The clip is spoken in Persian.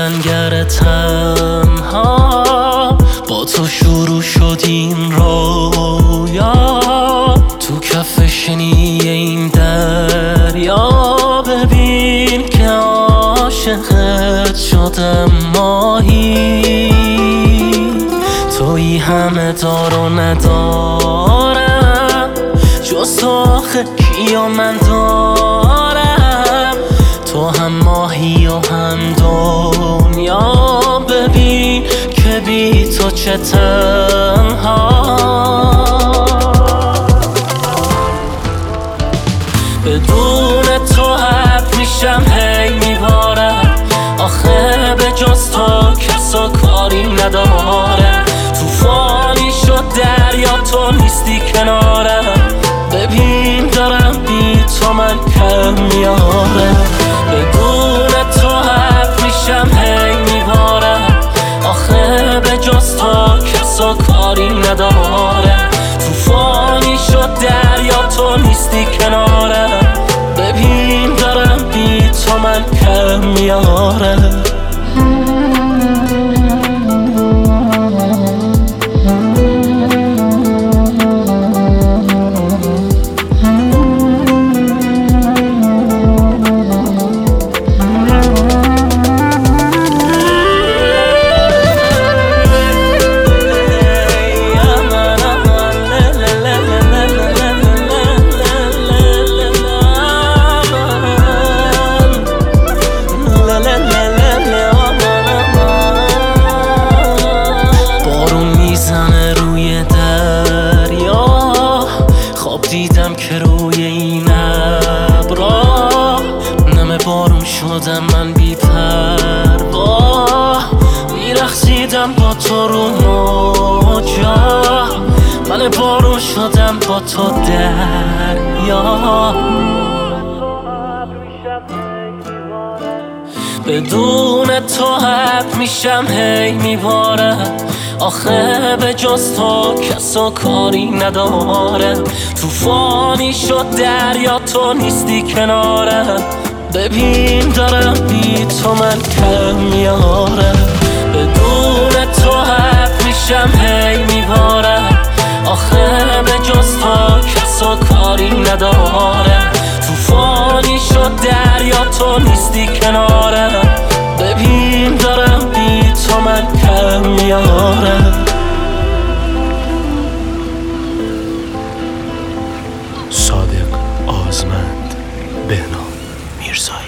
لنگر تنها با تو شروع شد این رویا، تو کف شنی این دریا. ببین که عاشقت شدم ماهی، تویی همه دار و ندارم، جز تو آخه کیا من دارم؟ تو هم ماهی و هم دنیا. ببین که بی تو چه تنها. بدون تو حرف میشم هی میبارم، آخه به جز تو کسا کاری ندارم. توفانی شد دریا تو نیستی کنارم، ببین دارم بی تو من کم میارم. بدون تو حرف میشم هی میبارم، آخه به جز تو کسا کاری ندارم. توفانی شد دریا تو نیستی کنارم، ببین دارم بی تو من کم میارم. دیدم که روی این ابرا نم بارون شدم من بی پروا. میرقصیدم با تو رو موجا، من بارون شدم با تو دریا. بدون تو حرف میشم هی میبارم، آخه به جز تو کسا کاری ندارم. توفانی شد دریا تو نیستی کنارم، ببین دارم بی تو من کم میارم. بدون تو حرف میشم هی میبارم، آخه به جز تو کسا کاری ندارم. توفانی شد دریا تو نیستی کنارم، ببین دارم بی تو من کم میارم. صادق آزمند، بهنام میرزایی.